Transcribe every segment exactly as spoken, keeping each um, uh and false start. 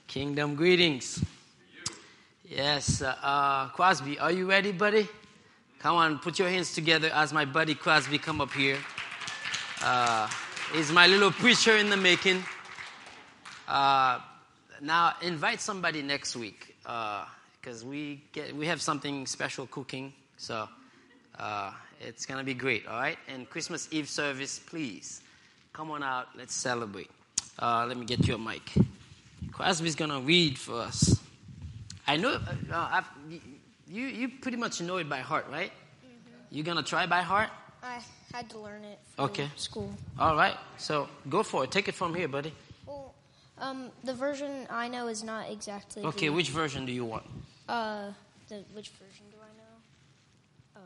Kingdom greetings. Yes, uh, uh, Crosby, are you ready, buddy? Come on, put your hands together as my buddy Crosby come up here. Uh, he's my little preacher in the making. Uh, now, invite somebody next week because uh, we get we have something special cooking. So uh, it's going to be great, all right? And Christmas Eve service, please, come on out. Let's celebrate. Uh, let me get you a mic. Crosby's going to read for us. I know, uh, I've, you you pretty much know it by heart, right? Mm-hmm. You're going to try by heart? I had to learn it from okay. school. All right. So go for it. Take it from here, buddy. Well, um, the version I know is not exactly Okay, the, which version do you want? Uh, the which version do I know?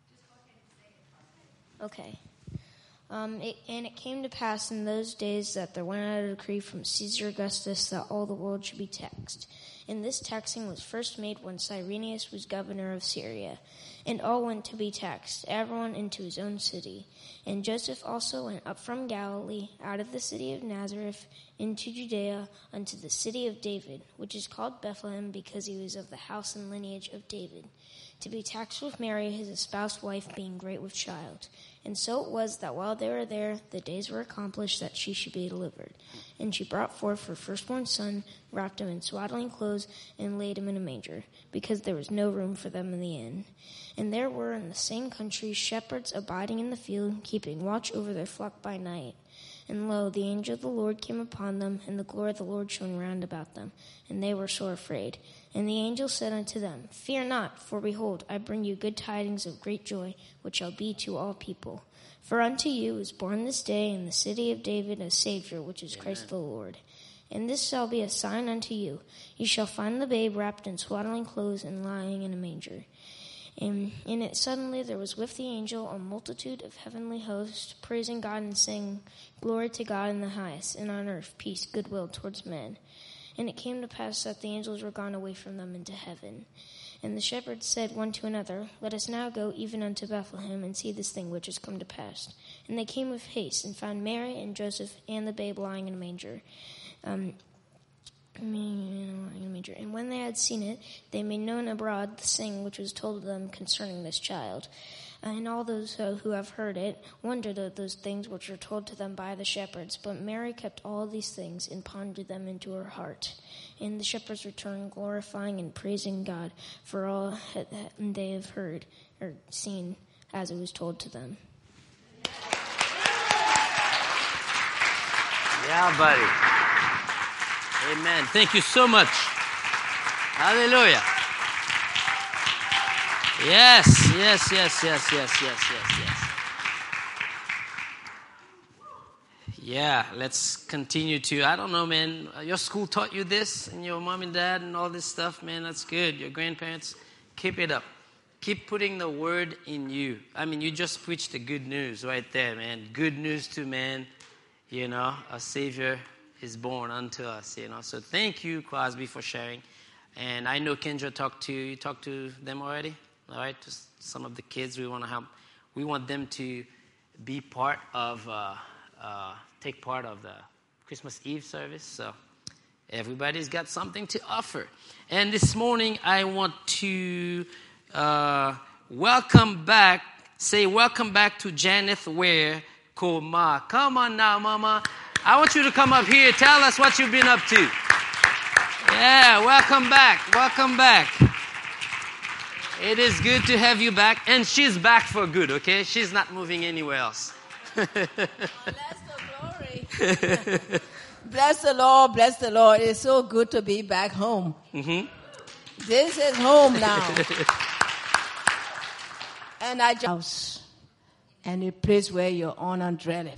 Uh, okay. Um, it, and it came to pass in those days that there went out a decree from Caesar Augustus that all the world should be taxed. And this taxing was first made when Cyrenius was governor of Syria. And all went to be taxed, everyone into his own city. And Joseph also went up from Galilee, out of the city of Nazareth, into Judea, unto the city of David, which is called Bethlehem, because he was of the house and lineage of David, to be taxed with Mary, his espoused wife, being great with child. And so it was that while they were there, the days were accomplished that she should be delivered. And she brought forth her firstborn son, wrapped him in swaddling clothes, and laid him in a manger, because there was no room for them in the inn. And there were in the same country shepherds abiding in the field, keeping watch over their flock by night. And lo, the angel of the Lord came upon them, and the glory of the Lord shone round about them, and they were sore afraid. And the angel said unto them, Fear not, for behold, I bring you good tidings of great joy, which shall be to all people. For unto you is born this day in the city of David a Savior, which is Amen. Christ the Lord. And this shall be a sign unto you. You shall find the babe wrapped in swaddling clothes and lying in a manger. And in it suddenly there was with the angel a multitude of heavenly hosts, praising God and saying, Glory to God in the highest, and on earth peace, goodwill towards men. And it came to pass that the angels were gone away from them into heaven. And the shepherds said one to another, Let us now go even unto Bethlehem, and see this thing which is come to pass. And they came with haste, and found Mary and Joseph and the babe lying in a manger. Um, And when they had seen it, they made known abroad the thing which was told them concerning this child. And all those who have heard it wondered at those things which were told to them by the shepherds. But Mary kept all these things and pondered them into her heart. And the shepherds returned, glorifying and praising God for all they have heard or seen as it was told to them. Yeah, buddy. Amen. Thank you so much. Hallelujah. Yes, yes, yes, yes, yes, yes, yes, yes. Yeah, let's continue to, I don't know, man, your school taught you this, and your mom and dad and all this stuff, man, that's good. Your grandparents, keep it up. Keep putting the word in you. I mean, you just preached the good news right there, man. Good news to man, you know, a Savior is born unto us, you know. So thank you, Crosby, for sharing. And I know Kendra talked to you. You talked to them already? All right, just some of the kids we want to help. We want them to be part of, uh, uh, take part of the Christmas Eve service. So everybody's got something to offer. And this morning I want to uh, welcome back, say welcome back to Janeth Ware Koma. Come on now, Mama. I want you to come up here. Tell us what you've been up to. Yeah, welcome back. Welcome back. It is good to have you back. And she's back for good, okay? She's not moving anywhere else. Bless the glory. Bless the Lord. Bless the Lord. It's so good to be back home. Mm-hmm. This is home now. And I just... And a place where your honor dwelleth.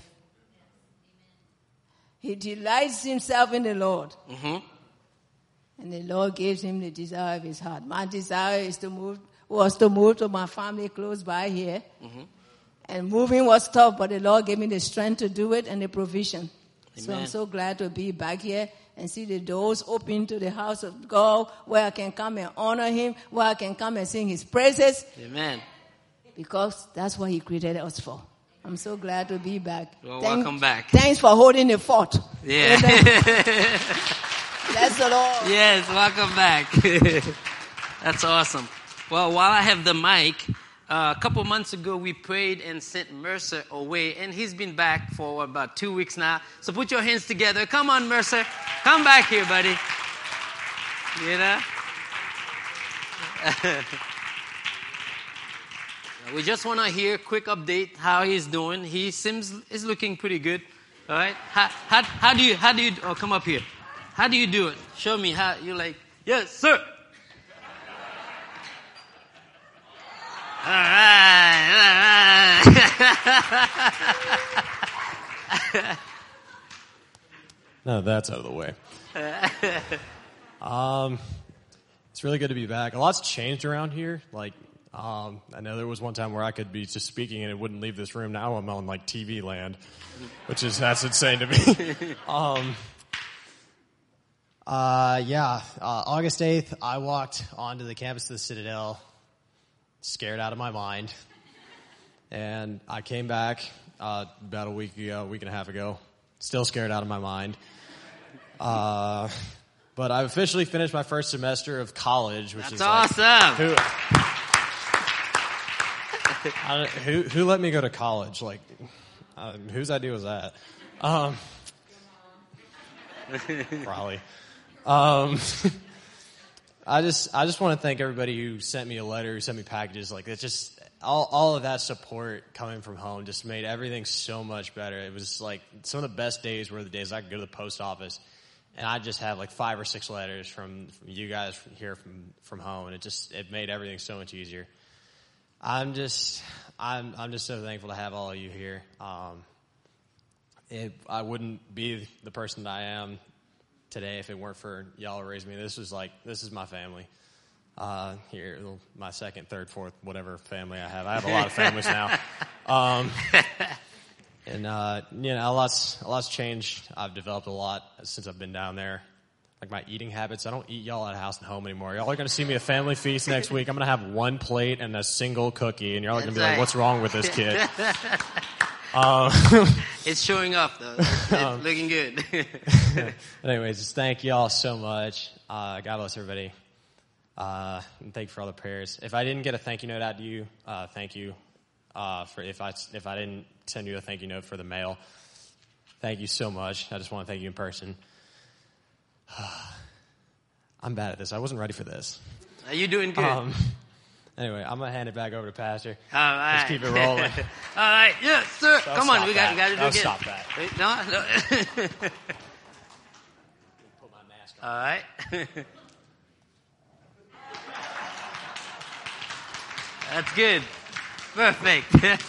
He delights himself in the Lord. Mm-hmm. And the Lord gives him the desire of his heart. My desire is to move, was to move to my family close by here. Mm-hmm. And moving was tough, but the Lord gave me the strength to do it and the provision. Amen. So I'm so glad to be back here and see the doors open to the house of God, where I can come and honor him, where I can come and sing his praises. Amen. Because that's what he created us for. I'm so glad to be back. Well, Thank, welcome back. Thanks for holding the fort. Yeah. Bless the Lord. Yes, welcome back. That's awesome. Well, while I have the mic, uh, a couple months ago we prayed and sent Mercer away, and he's been back for about two weeks now. So put your hands together. Come on, Mercer. Come back here, buddy. You know? We just want to hear a quick update how he's doing. He seems is looking pretty good. All right. How, how, how do you how do you oh come up here? How do you do it? Show me how you like. Yes, sir. All right. All right. No, that's out of the way. um, it's really good to be back. A lot's changed around here. Like. Um, I know there was one time where I could be just speaking and it wouldn't leave this room. Now I'm on like T V land, which is, that's insane to me. um, uh, yeah, uh, August eighth, I walked onto the campus of the Citadel, scared out of my mind. And I came back, uh, about a week ago, a week and a half ago, still scared out of my mind. Uh, but I've officially finished my first semester of college, which that's is awesome. Like, who, I, who who let me go to college? Like, uh, whose idea was that? Um, probably. Um, I just I just want to thank everybody who sent me a letter, who sent me packages. Like, it's just all all of that support coming from home just made everything so much better. It was like some of the best days were the days I could go to the post office, and I just have like five or six letters from, from you guys from here from from home, and it just it made everything so much easier. I'm just, I'm, I'm just so thankful to have all of you here. Um, it, I wouldn't be the person that I am today if it weren't for y'all who raised me. This was like, this is my family. Uh, here, my second, third, fourth, whatever family I have. I have a lot of families now. Um, and, uh, you know, a lot's, a lot's changed. I've developed a lot since I've been down there. Like my eating habits, I don't eat y'all at house and home anymore. Y'all are going to see me at Family Feast next week. I'm going to have one plate and a single cookie, and y'all are going to be like, what's wrong with this kid? um, it's showing up, though. It's, um, it's looking good. Anyways, just thank y'all so much. Uh, God bless everybody. Uh, and thank you for all the prayers. If I didn't get a thank you note out to you, uh, thank you. Uh, for if I, if I didn't send you a thank you note for the mail, thank you so much. I just want to thank you in person. I'm bad at this. I wasn't ready for this. Are you doing good? Um, anyway, I'm going to hand it back over to Pastor. All right. Let's keep it rolling. All right. Yes, sir. So Come on. We got, we got to do I'll it again. Stop that. Wait, no, no. Put my mask on. All right. That's good. Perfect.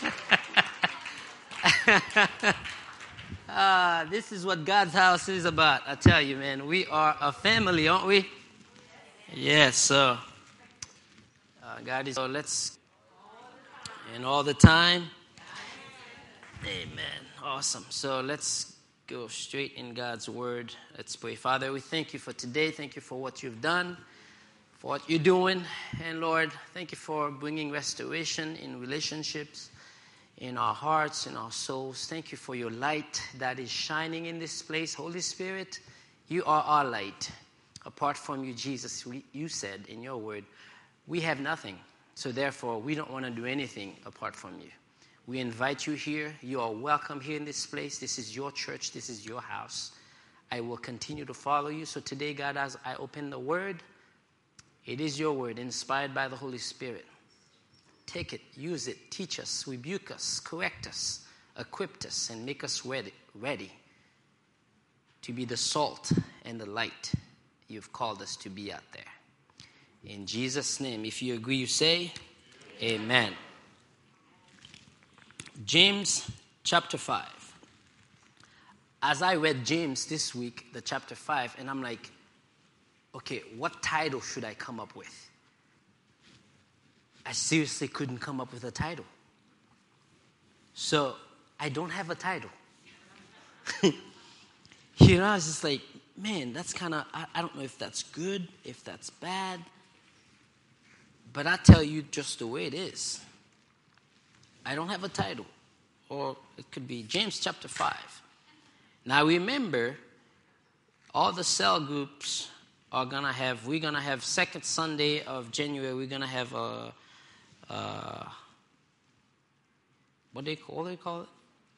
Uh, this is what God's house is about. I tell you, man, we are a family, aren't we? Yes, so uh, God is. So let's, and all the time. Amen. Awesome. So let's go straight in God's word. Let's pray. Father, we thank you for today. Thank you for what you've done, for what you're doing. And Lord, thank you for bringing restoration in relationships, in our hearts, in our souls. Thank you for your light that is shining in this place. Holy Spirit, you are our light. Apart from you, Jesus, we, you said in your word, we have nothing. So therefore, we don't want to do anything apart from you. We invite you here. You are welcome here in this place. This is your church. This is your house. I will continue to follow you. So today, God, as I open the word, it is your word, inspired by the Holy Spirit. Take it, use it, teach us, rebuke us, correct us, equip us, and make us ready, ready to be the salt and the light you've called us to be out there. In Jesus' name, if you agree, you say, amen. James chapter five. As I read James this week, the chapter five, and I'm like, okay, what title should I come up with? I seriously couldn't come up with a title. So I don't have a title. You know, I was just like, man, that's kind of, I, I don't know if that's good, if that's bad. But I tell you just the way it is. I don't have a title. Or it could be James chapter five. Now remember, all the cell groups are going to have, we're going to have second Sunday of January, we're going to have a, a what do they call, what do they call it?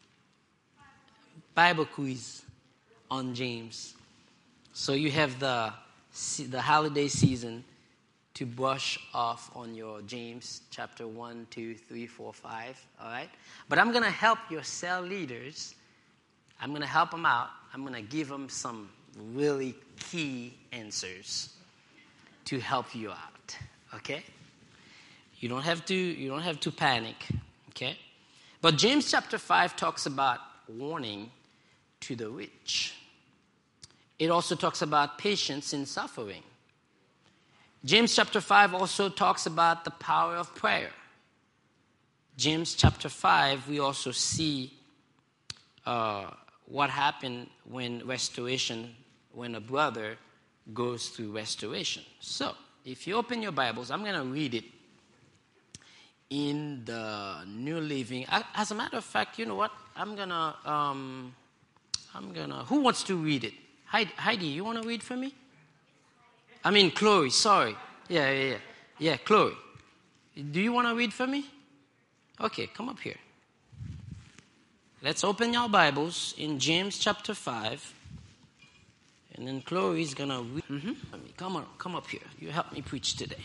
Bible quiz on James. So you have the the holiday season to brush off on your James chapter one, two, three, four, five, all right? But I'm going to help your cell leaders. I'm going to help them out. I'm going to give them some really key answers to help you out, okay? You don't have to, you don't have to panic, okay? But James chapter five talks about warning to the rich. It also talks about patience in suffering. James chapter five also talks about the power of prayer. James chapter five, we also see uh, what happened when restoration, when a brother goes through restoration. So, if you open your Bibles, I'm going to read it in the New Living. As a matter of fact, you know what? I'm going to, um, I'm going to, who wants to read it? Heidi, Heidi, you want to read for me? I mean, Chloe, sorry. Yeah, yeah, yeah. Yeah, Chloe. Do you want to read for me? Okay, come up here. Let's open your Bibles in James chapter five. And then Chloe is going to read. Mm-hmm. Come on, come up here. You help me preach today.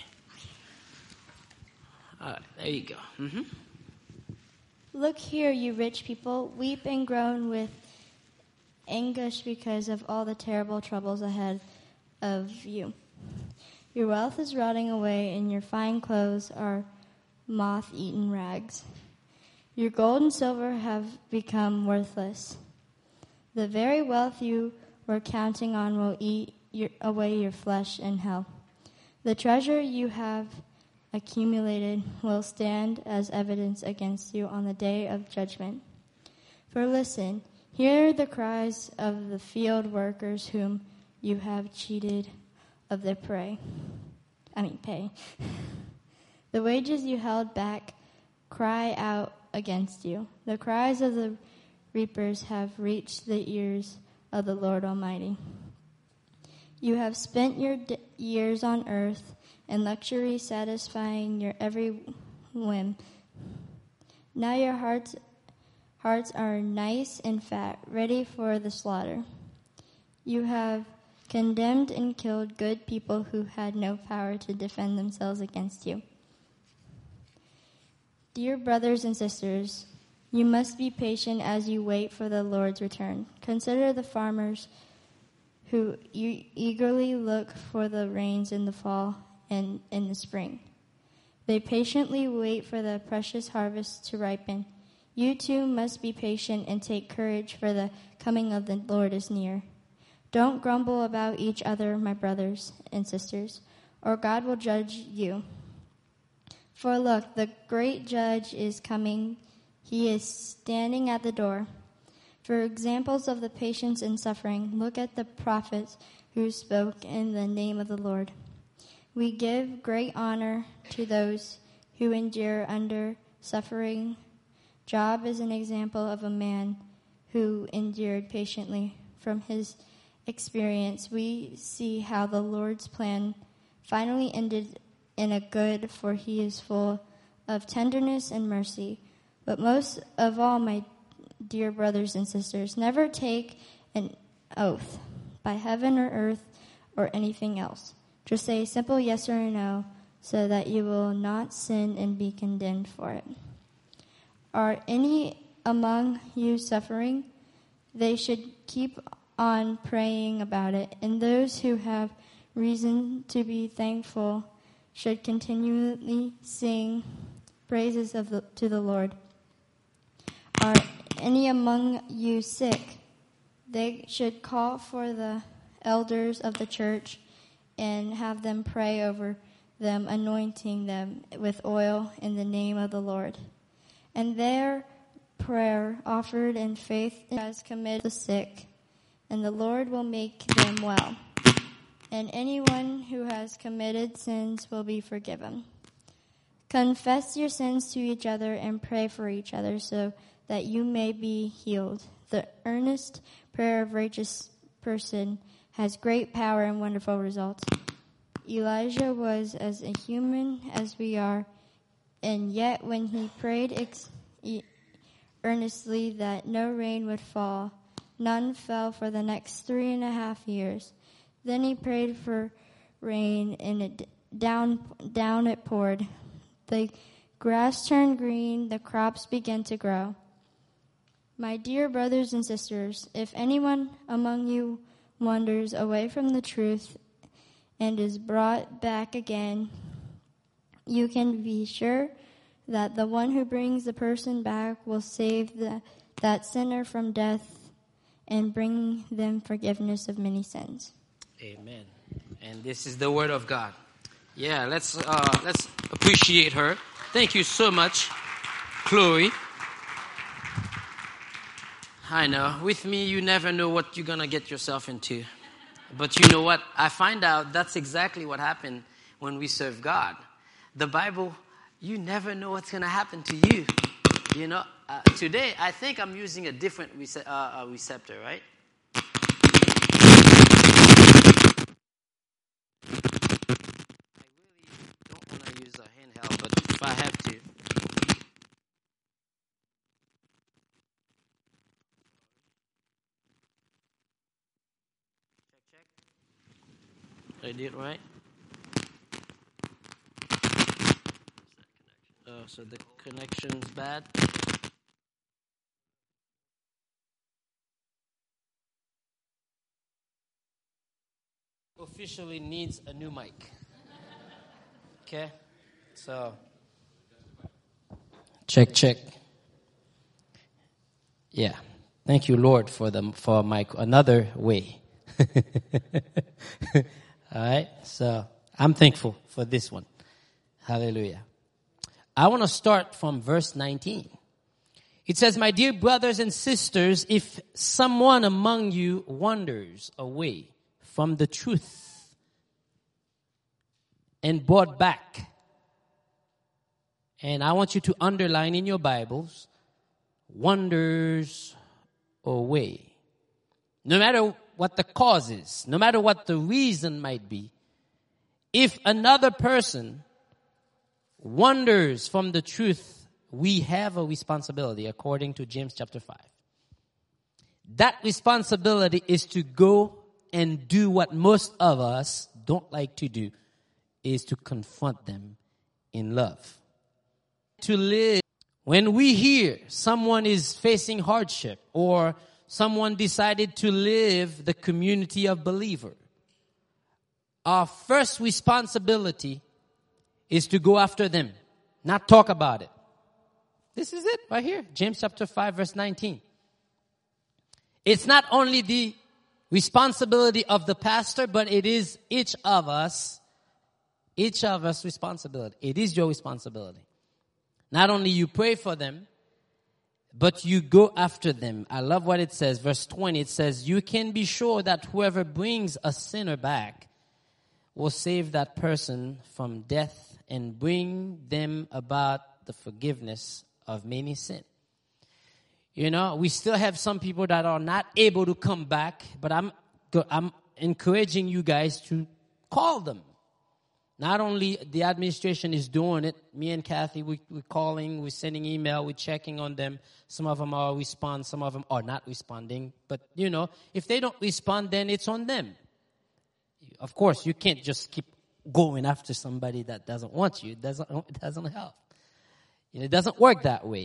All right, there you go. Mm-hmm. Look here, you rich people. Weep and groan with anguish because of all the terrible troubles ahead of you. Your wealth is rotting away, and your fine clothes are moth-eaten rags. Your gold and silver have become worthless. The very wealth you were counting on will eat your, away your flesh in hell. The treasure you have accumulated will stand as evidence against you on the day of judgment. For listen, hear the cries of the field workers whom you have cheated of their prey. I mean, pay. The wages you held back cry out against you. The cries of the reapers have reached the ears of the Lord Almighty. You have spent your d- years on earth in luxury, satisfying your every whim. Now your hearts hearts are nice and fat, ready for the slaughter. You have condemned and killed good people who had no power to defend themselves against you. Dear brothers and sisters, you must be patient as you wait for the Lord's return. Consider the farmers who e- eagerly look for the rains in the fall and in the spring. They patiently wait for the precious harvest to ripen. You too must be patient and take courage, for the coming of the Lord is near. Don't grumble about each other, my brothers and sisters, or God will judge you. For look, the great judge is coming. He is standing at the door. For examples of the patience and suffering, look at the prophets who spoke in the name of the Lord. We give great honor to those who endure under suffering. Job is an example of a man who endured patiently. From his experience, we see how the Lord's plan finally ended in a good, for he is full of tenderness and mercy. But most of all, my dear brothers and sisters, never take an oath by heaven or earth or anything else. Just say a simple yes or no, so that you will not sin and be condemned for it. Are any among you suffering? They should keep on praying about it, and those who have reason to be thankful should continually sing praises of the, to the Lord. Are any among you sick? They should call for the elders of the church and have them pray over them, anointing them with oil in the name of the Lord. And their prayer offered in faith has committed the sick, and the Lord will make them well. And anyone who has committed sins will be forgiven. Confess your sins to each other and pray for each other so that you may be healed. The earnest prayer of a righteous person has great power and wonderful results. Elijah was as a human as we are, and yet when he prayed ex- e- earnestly that no rain would fall, none fell for the next three and a half years. Then he prayed for rain, and it down down it poured. The grass turned green, the crops began to grow. My dear brothers and sisters, if anyone among you wanders away from the truth and is brought back again, you can be sure that the one who brings the person back will save the, that sinner from death and bring them forgiveness of many sins. Amen. And this is the word of God. Yeah, let's uh, let's appreciate her. Thank you so much, Chloe. I know, with me, you never know what you're going to get yourself into. But you know what? I find out that's exactly what happened when we serve God. The Bible, you never know what's going to happen to you. You know, uh, today, I think I'm using a different rece- uh, uh, receptor, right? I really don't want to use a handheld, but if I have to. I did right. Oh, so the connection's bad. Officially needs a new mic. Okay, so check, check. Yeah, thank you, Lord, for the for my another way. All right, so I'm thankful for this one. Hallelujah. I want to start from verse nineteen. It says, my dear brothers and sisters, if someone among you wanders away from the truth and brought back, and I want you to underline in your Bibles, wanders away. No matter what the cause is, no matter what the reason might be, if another person wanders from the truth, we have a responsibility according to James chapter five. That responsibility is to go and do what most of us don't like to do, is to confront them in love. To live, when we hear someone is facing hardship or someone decided to live the community of believer, our first responsibility is to go after them, not talk about it. This is it right here, James chapter five, verse nineteen. It's not only the responsibility of the pastor, but it is each of us, each of us responsibility. It is your responsibility. Not only you pray for them, but you go after them. I love what it says. Verse twenty, it says, you can be sure that whoever brings a sinner back will save that person from death and bring them about the forgiveness of many sins. You know, we still have some people that are not able to come back, but I'm I'm encouraging you guys to call them. Not only the administration is doing it, me and Kathy, we, we're calling, we're sending email, we're checking on them. Some of them are respond, some of them are not responding. But, you know, if they don't respond, then it's on them. Of course, you can't just keep going after somebody that doesn't want you. It doesn't, it doesn't help. It doesn't work that way.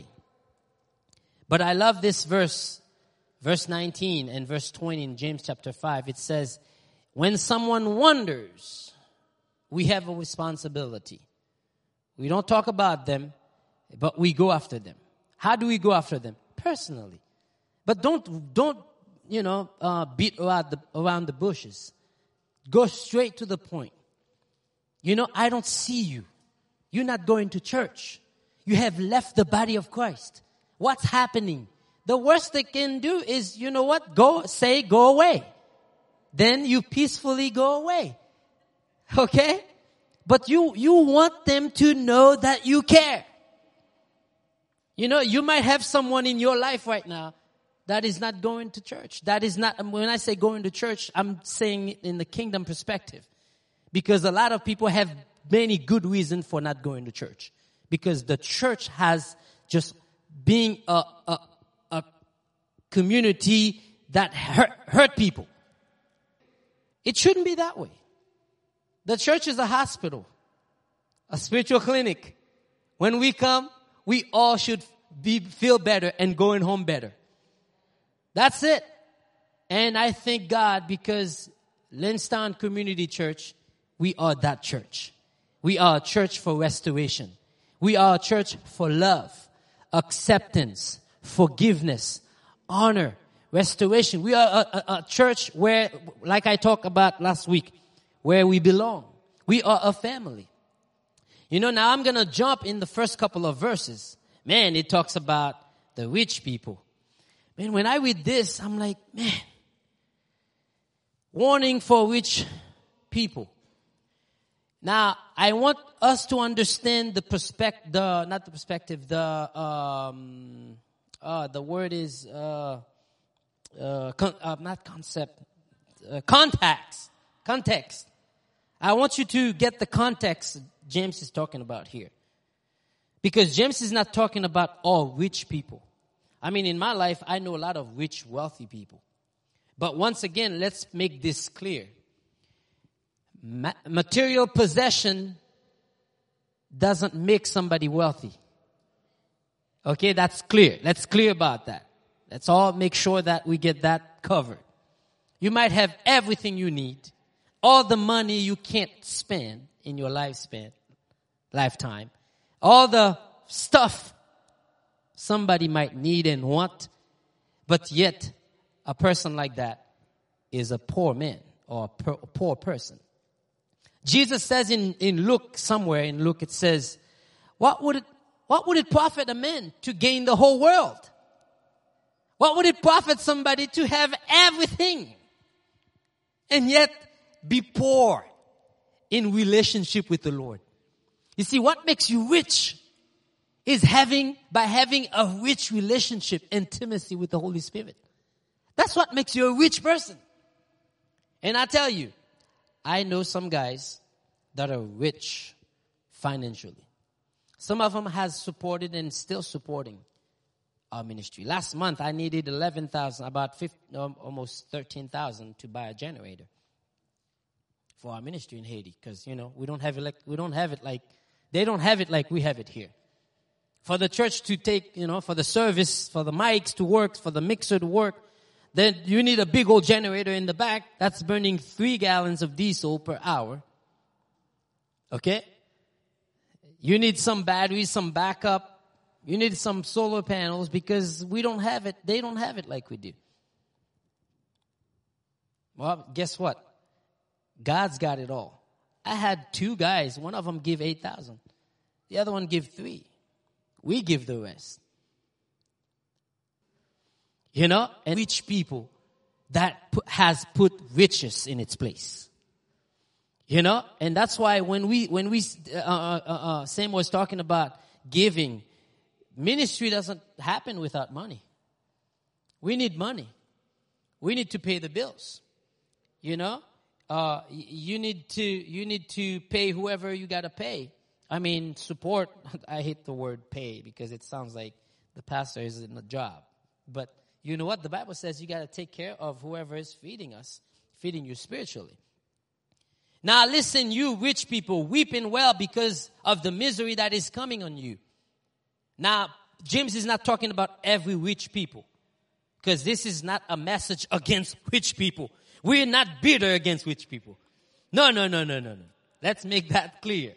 But I love this verse, verse nineteen and verse twenty in James chapter five. It says, when someone wanders, we have a responsibility. We don't talk about them, but we go after them. How do we go after them? Personally. But don't, don't, you know, uh, beat around the, around the bushes. Go straight to the point. You know, I don't see you. You're not going to church. You have left the body of Christ. What's happening? The worst they can do is, you know what? Go, say, go away. Then you peacefully go away. Okay? But you, you want them to know that you care. You know, you might have someone in your life right now that is not going to church. That is not, when I say going to church, I'm saying it in the kingdom perspective. Because a lot of people have many good reasons for not going to church. Because the church has just being a, a, a community that hurt, hurt people. It shouldn't be that way. The church is a hospital, a spiritual clinic. When we come, we all should be, feel better and going home better. That's it. And I thank God because Linstown Community Church, we are that church. We are a church for restoration. We are a church for love, acceptance, forgiveness, honor, restoration. We are a, a, a church where, like I talked about last week, where we belong. We are a family. You know, now I'm going to jump in the first couple of verses. Man, it talks about the rich people. Man, when I read this, I'm like, man, warning for rich people. Now, I want us to understand the perspective, the, not the perspective, the, um, uh, the word is, uh, uh, con- uh not concept, uh, context, context. I want you to get the context James is talking about here. Because James is not talking about all rich people. I mean, in my life, I know a lot of rich, wealthy people. But once again, let's make this clear. Ma- material possession doesn't make somebody wealthy. Okay, that's clear. Let's clear about that. Let's all make sure that we get that covered. You might have everything you need. All the money you can't spend in your lifespan, lifetime. All the stuff somebody might need and want. But yet, a person like that is a poor man or a, per, a poor person. Jesus says in, in Luke, somewhere in Luke, it says, what would it, what would it profit a man to gain the whole world? What would it profit somebody to have everything and yet be poor in relationship with the Lord? You see, what makes you rich is having, by having a rich relationship, intimacy with the Holy Spirit. That's what makes you a rich person. And I tell you, I know some guys that are rich financially. Some of them has supported and still supporting our ministry. Last month, I needed eleven thousand, about fifteen, almost thirteen thousand to buy a generator for our ministry in Haiti. Because, you know, we don't have it like, we don't have it like, they don't have it like we have it here. For the church to take, you know, for the service, for the mics to work, for the mixer to work, then you need a big old generator in the back that's burning three gallons of diesel per hour. Okay? You need some batteries, some backup. You need some solar panels because we don't have it. They don't have it like we do. Well, guess what? God's got it all. I had two guys. One of them give eight thousand. The other one give three. We give the rest. You know, and rich people that put, has put riches in its place. You know, and that's why when we, when we, uh, uh, uh, Sam was talking about giving, ministry doesn't happen without money. We need money. We need to pay the bills. You know, uh, you need to, you need to pay whoever you gotta pay. I mean, support, I hate the word pay because it sounds like the pastor is in a job. But you know what? The Bible says you got to take care of whoever is feeding us, feeding you spiritually. Now listen, you rich people, weeping well because of the misery that is coming on you. Now, James is not talking about every rich people because this is not a message against rich people. We're not bitter against rich people. No, no, no, no, no, no. Let's make that clear.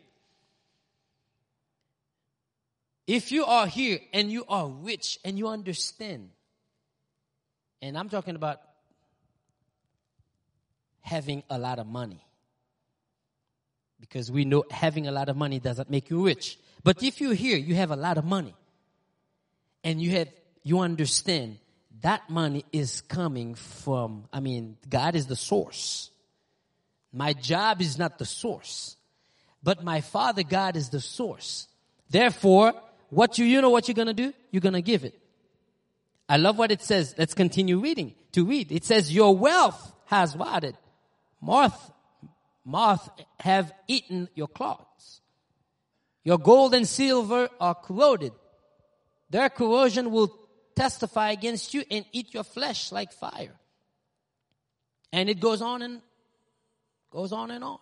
If you are here and you are rich and you understand, and I'm talking about having a lot of money, because we know having a lot of money doesn't make you rich. But if you're here, you have a lot of money, and you have, you understand that money is coming from, I mean, God is the source. My job is not the source, but my Father God is the source. Therefore, what you, you know what you're going to do? You're going to give it. I love what it says. Let's continue reading, to read. It says, your wealth has rotted. Moth, moth have eaten your cloths. Your gold and silver are corroded. Their corrosion will testify against you and eat your flesh like fire. And it goes on and goes on and on.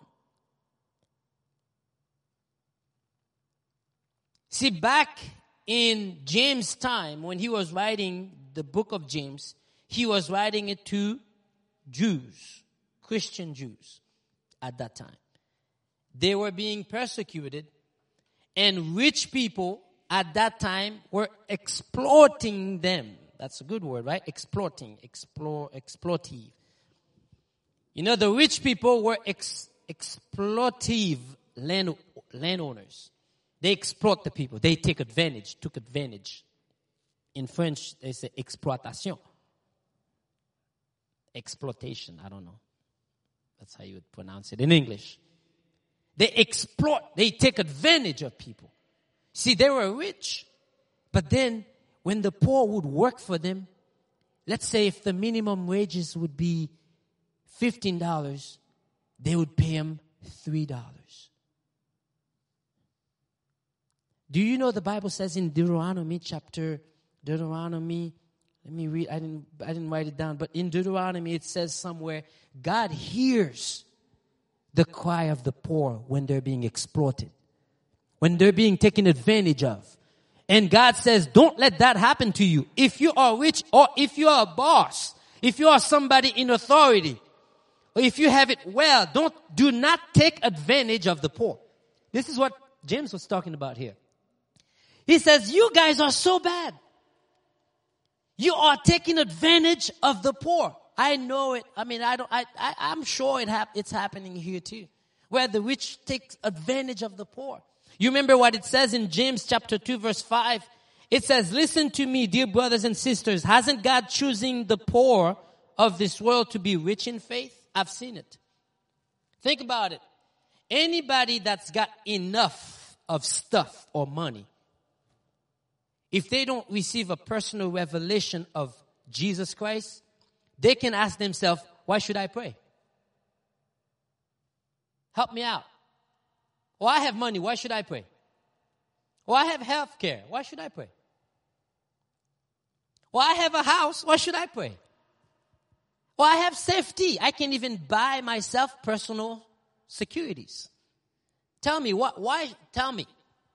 See, back in James' time, when he was writing the book of James, he was writing it to Jews, Christian Jews at that time. They were being persecuted, and rich people at that time were exploiting them. That's a good word, right? Exploiting, explore, exploitive. You know, the rich people were ex, exploitive land, landowners. They exploit the people. They take advantage, took advantage. In French, they say exploitation. Exploitation, I don't know. That's how you would pronounce it in English. They exploit, they take advantage of people. See, they were rich. But then, when the poor would work for them, let's say if the minimum wages would be fifteen dollars, they would pay them three dollars. Do you know the Bible says in Deuteronomy chapter, Deuteronomy, let me read, I didn't, I didn't write it down, but in Deuteronomy it says somewhere, God hears the cry of the poor when they're being exploited, when they're being taken advantage of. And God says, don't let that happen to you. If you are rich or if you are a boss, if you are somebody in authority, or if you have it well, don't, do not take advantage of the poor. This is what James was talking about here. He says, you guys are so bad. You are taking advantage of the poor. I know it. I mean, I don't, I, I, I'm sure it hap- it's happening here too. Where the rich take advantage of the poor. You remember what it says in James chapter two verse five? It says, listen to me, dear brothers and sisters. Hasn't God choosing the poor of this world to be rich in faith? I've seen it. Think about it. Anybody that's got enough of stuff or money, if they don't receive a personal revelation of Jesus Christ, they can ask themselves, why should I pray? Help me out. Well, I have money. Why should I pray? Well, I have health care. Why should I pray? Well, I have a house. Why should I pray? Well, I have safety. I can even buy myself personal securities. Tell me, what? Why? Tell me.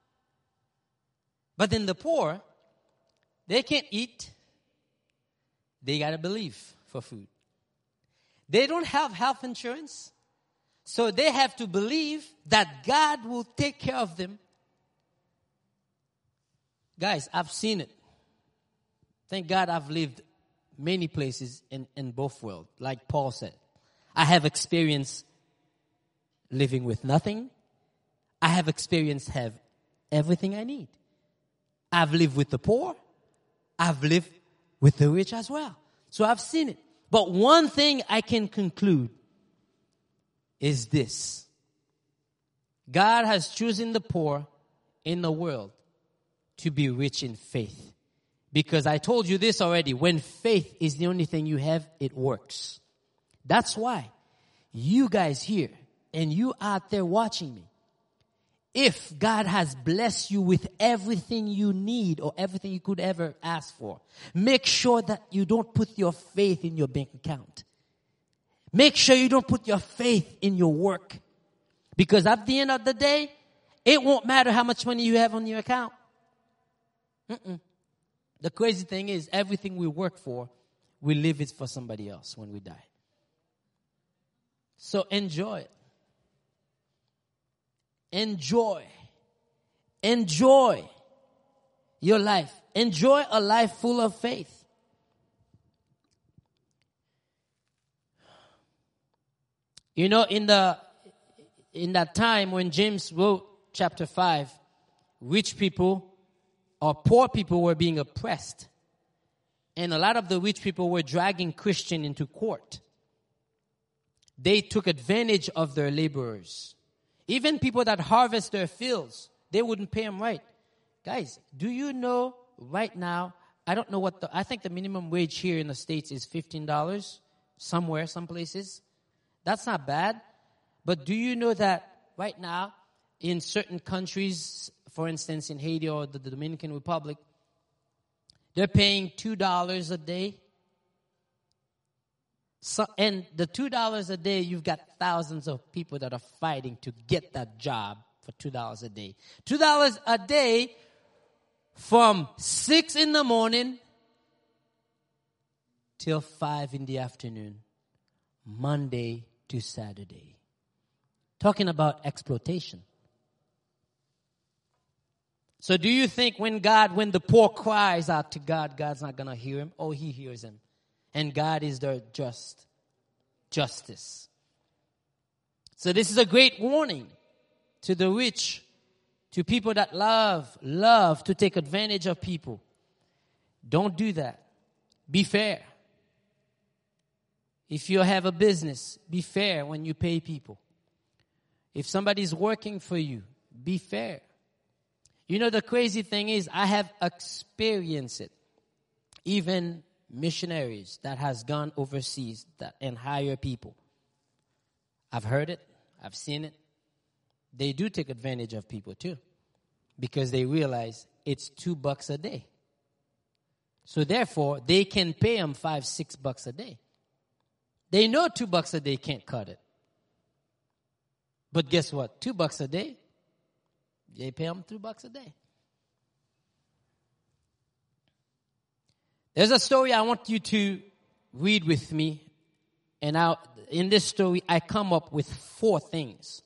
But then the poor, they can't eat. They got to believe for food. They don't have health insurance. So they have to believe that God will take care of them. Guys, I've seen it. Thank God I've lived many places in, in both worlds. Like Paul said, I have experienced living with nothing. I have experienced have everything I need. I've lived with the poor. I've lived with the rich as well. So I've seen it. But one thing I can conclude is this. God has chosen the poor in the world to be rich in faith. Because I told you this already. When faith is the only thing you have, it works. That's why you guys here and you out there watching me, if God has blessed you with everything you need or everything you could ever ask for, make sure that you don't put your faith in your bank account. Make sure you don't put your faith in your work. Because at the end of the day, it won't matter how much money you have on your account. Mm-mm. The crazy thing is, everything we work for, we leave it for somebody else when we die. So enjoy it. Enjoy. Enjoy your life. Enjoy a life full of faith. You know, in the in that time when James wrote chapter five, rich people or poor people were being oppressed. And a lot of the rich people were dragging Christians into court. They took advantage of their laborers. Even people that harvest their fields, they wouldn't pay them right. Guys, do you know right now I don't know what the, I think the minimum wage here in the States is fifteen dollars somewhere, some places. That's not bad. But do you know that right now in certain countries, for instance in Haiti or the Dominican Republic, they're paying two dollars a day? So, and the two dollars a day, you've got thousands of people that are fighting to get that job for two dollars a day. two dollars a day from six in the morning till five in the afternoon, Monday to Saturday. Talking about exploitation. So do you think when God, when the poor cries out to God, God's not going to hear him? Oh, he hears him. And God is their just justice. So this is a great warning to the rich, to people that love, love to take advantage of people. Don't do that. Be fair. If you have a business, be fair when you pay people. If somebody's working for you, be fair. You know, the crazy thing is, I have experienced it. Even missionaries that has gone overseas that, and hire people. I've heard it. I've seen it. They do take advantage of people too, because they realize it's two bucks a day. So therefore, they can pay them five, six bucks a day. They know two bucks a day can't cut it. But guess what? Two bucks a day, they pay them two bucks a day. There's a story I want you to read with me. And I, in this story, I come up with four things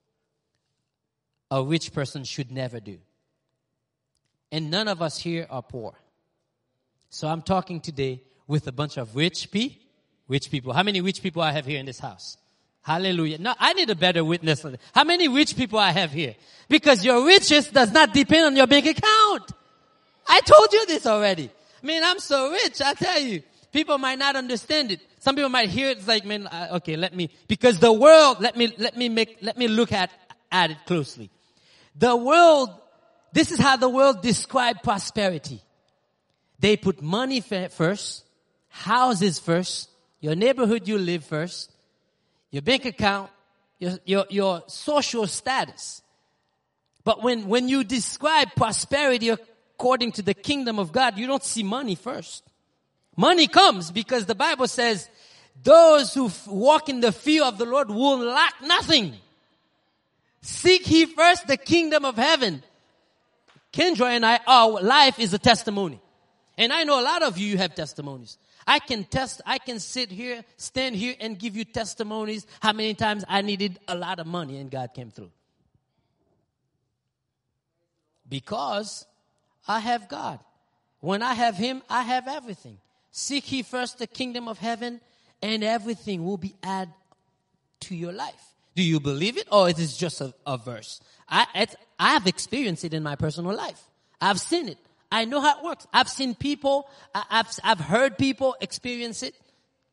a rich person should never do. And none of us here are poor. So I'm talking today with a bunch of rich people. Rich people. How many rich people I have here in this house? Hallelujah. No, I need a better witness. How many rich people I have here? Because your riches does not depend on your bank account. I told you this already. I mean, I'm so rich, I tell you. People might not understand it. Some people might hear it, it's like, man, uh, okay, let me, because the world, let me, let me make, let me look at, at it closely. The world, this is how the world describe prosperity. They put money first, houses first, your neighborhood you live first, your bank account, your, your, your social status. But when, when you describe prosperity according to the kingdom of God, you don't see money first. Money comes because the Bible says those who f- walk in the fear of the Lord will lack nothing. Seek ye first the kingdom of heaven. Kendra and I, our life is a testimony. And I know a lot of you have testimonies. I can test, I can sit here, stand here and give you testimonies how many times I needed a lot of money and God came through. Because I have God. When I have Him, I have everything. Seek ye first the kingdom of heaven and everything will be added to your life. Do you believe it or is it just a, a verse? I, it's, I have experienced it in my personal life. I've seen it. I know how it works. I've seen people, I, I've, I've heard people experience it.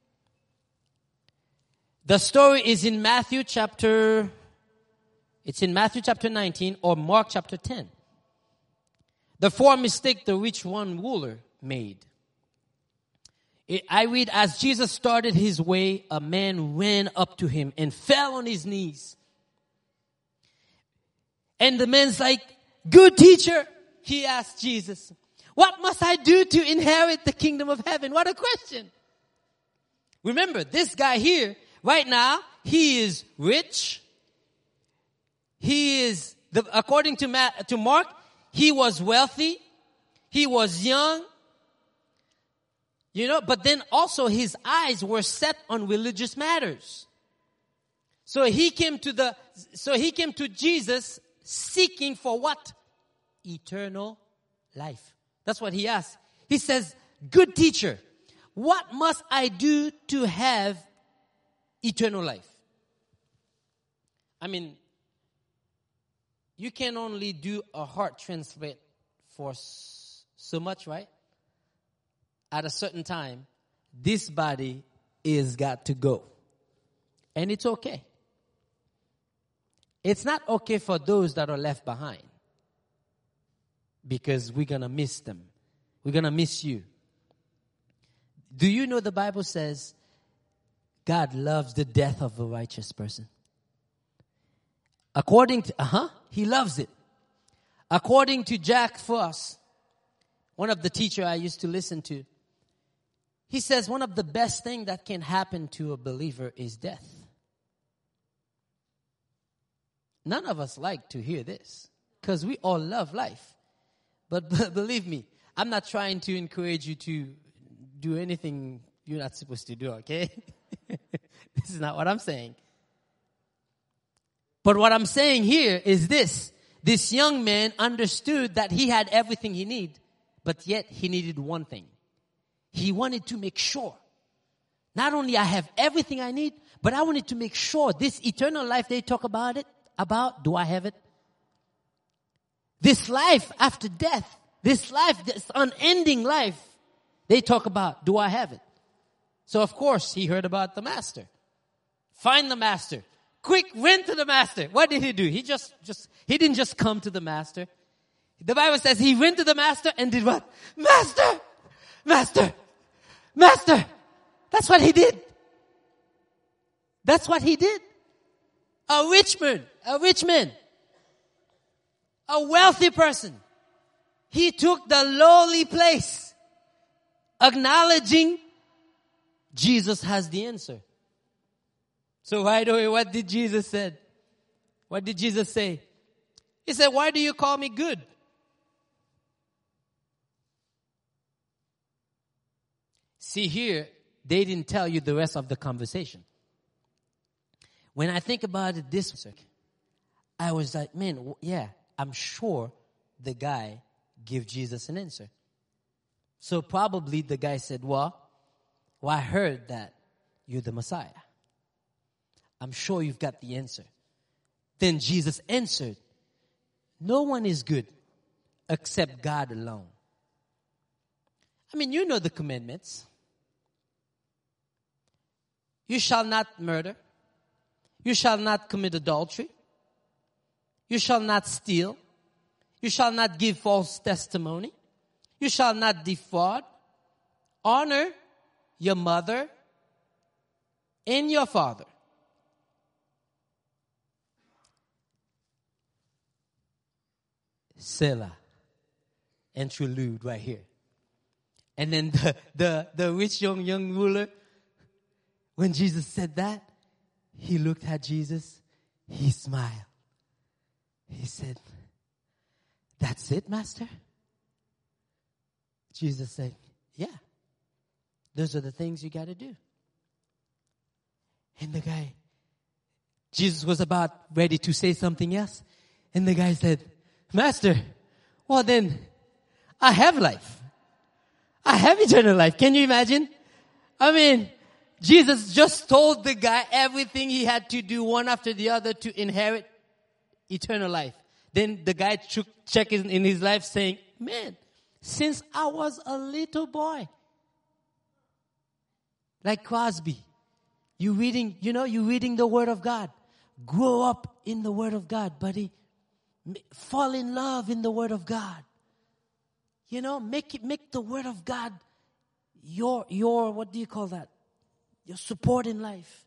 The story is in Matthew chapter, it's in Matthew chapter nineteen or Mark chapter ten. The four mistakes the rich one ruler made. It, I read, as Jesus started his way, a man ran up to him and fell on his knees. And the man's like, good teacher. He asked Jesus, what must I do to inherit the kingdom of heaven? What a question. Remember, this guy here, right now, he is rich. He is, the, according to, Ma, to Mark, he was wealthy. He was young. You know, but then also his eyes were set on religious matters. So he came to the, so he came to Jesus seeking for what? Eternal life. That's what he asked. He says, good teacher, what must I do to have eternal life? I mean, you can only do a heart transplant for so much, right? At a certain time, this body is got to go. And it's okay. It's not okay for those that are left behind. Because we're going to miss them. We're going to miss you. Do you know the Bible says God loves the death of a righteous person? According to, uh-huh, He loves it. According to Jack Frost, one of the teachers I used to listen to, he says one of the best things that can happen to a believer is death. None of us like to hear this because we all love life. But b- believe me, I'm not trying to encourage you to do anything you're not supposed to do, okay? This is not what I'm saying. But what I'm saying here is this. This young man understood that he had everything he needed, but yet he needed one thing. He wanted to make sure, not only I have everything I need, but I wanted to make sure this eternal life they talk about it, about, do I have it? This life after death, this life, this unending life, they talk about, do I have it? So of course he heard about the master. Find the master. Quick, run to the master. What did he do? He just, just, he didn't just come to the master. The Bible says he went to the master and did what? Master! Master! Master! That's what he did. That's what he did. A rich man, a rich man, a wealthy person. He took the lowly place, acknowledging Jesus has the answer. So right away, what did Jesus say? What did Jesus say? He said, why do you call me good? See here, they didn't tell you the rest of the conversation. When I think about it this way, I was like, man, yeah, I'm sure the guy gave Jesus an answer. So probably the guy said, well, well, I heard that you're the Messiah. I'm sure you've got the answer. Then Jesus answered, no one is good except God alone. I mean, you know the commandments. You shall not murder. You shall not commit adultery. You shall not steal. You shall not give false testimony. You shall not defraud. Honor your mother and your father. Selah. Interlude right here. And then the, the, the rich young, young ruler, when Jesus said that, he looked at Jesus, he smiled. He said, that's it, Master? Jesus said, yeah. Those are the things you got to do. And the guy, Jesus was about ready to say something else. And the guy said, Master, well then, I have life. I have eternal life. Can you imagine? I mean, Jesus just told the guy everything he had to do one after the other to inherit eternal life. Then the guy took check in, in his life saying, man, since I was a little boy, like Crosby, you reading, you know, you reading the Word of God. Grow up in the Word of God, buddy. Fall in love in the Word of God. You know, make it, make the Word of God your, your, what do you call that? Your support in life.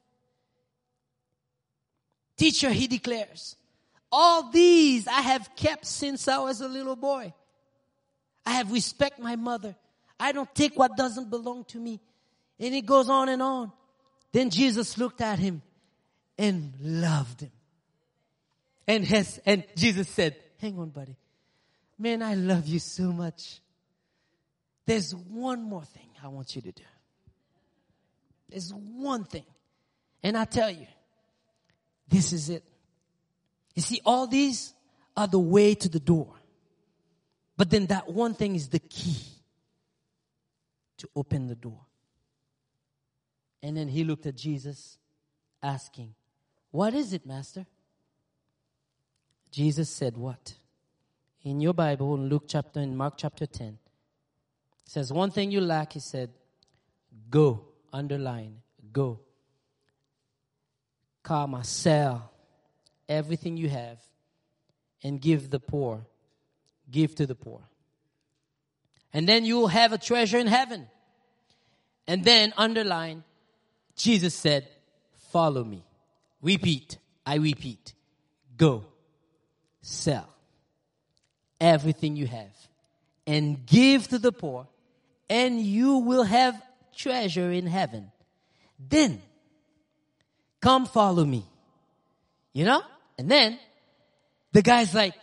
Teacher, he declares, all these I have kept since I was a little boy. I have respect my mother. I don't take what doesn't belong to me. And it goes on and on. Then Jesus looked at him and loved him. And has, and Jesus said, hang on, buddy. Man, I love you so much. There's one more thing I want you to do. There's one thing. And I tell you, this is it. You see, all these are the way to the door. But then that one thing is the key to open the door. And then he looked at Jesus asking, what is it, Master? Jesus said what? In your Bible, in Luke chapter, in Mark chapter ten, it says, one thing you lack, he said, go, underline, go. Karma, sell everything you have and give the poor. Give to the poor. And then you will have a treasure in heaven. And then underline, Jesus said, follow me. Repeat. I repeat. Go. Sell everything you have and give to the poor, and you will have treasure in heaven. Then come follow me. You know? And then the guy's like,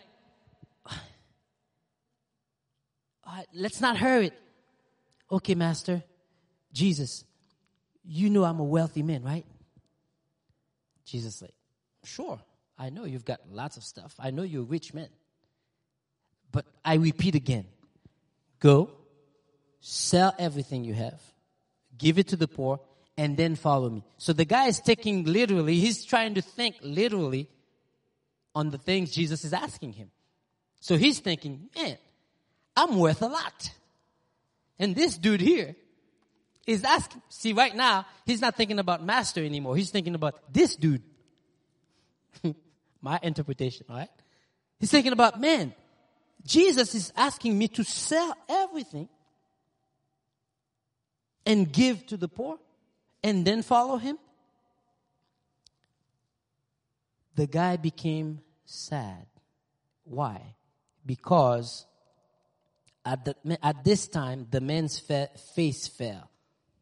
let's not hurry it. Okay, Master, Jesus, you know I'm a wealthy man, right? Jesus like, sure, I know you've got lots of stuff. I know you're a rich man. But I repeat again, go, sell everything you have, give it to the poor, and then follow me. So the guy is taking literally, he's trying to think literally on the things Jesus is asking him. So he's thinking, man, I'm worth a lot. And this dude here is asking, see right now, he's not thinking about master anymore. He's thinking about this dude. My interpretation, all right? He's thinking about, man, Jesus is asking me to sell everything and give to the poor and then follow him. The guy became sad. Why? Because at, the, at this time, the man's fa- face fell.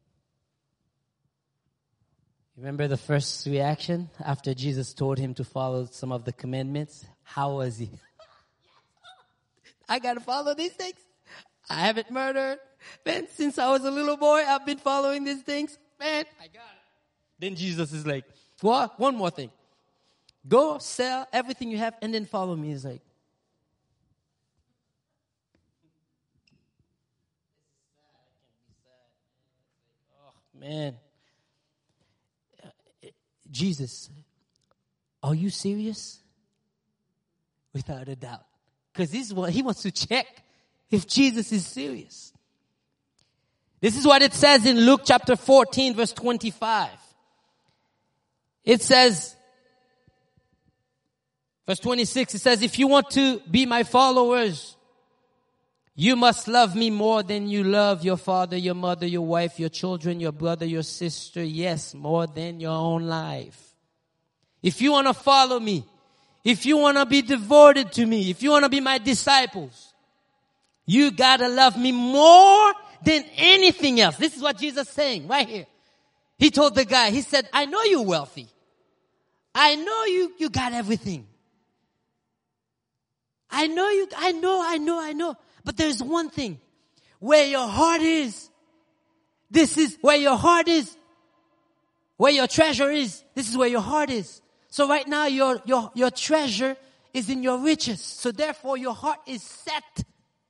Remember the first reaction after Jesus told him to follow some of the commandments? How was he? I got to follow these things. I haven't murdered. Man, since I was a little boy, I've been following these things. Man, I got it. Then Jesus is like, what? One more thing. Go sell everything you have and then follow me. He's like, oh, man. Jesus, are you serious? Without a doubt. Because this is what he wants to check if Jesus is serious. This is what it says in Luke chapter fourteen, verse twenty-five. It says, verse twenty-six, it says, if you want to be my followers, you must love me more than you love your father, your mother, your wife, your children, your brother, your sister. Yes, more than your own life. If you want to follow me, if you want to be devoted to me, if you want to be my disciples, you got to love me more than anything else. This is what Jesus is saying right here. He told the guy, he said, I know you're wealthy. I know you, you got everything. I know you, I know, I know, I know. But there's one thing. Where your heart is, this is where your heart is. Where your treasure is, this is where your heart is. So right now your, your, your treasure is in your riches. So therefore your heart is set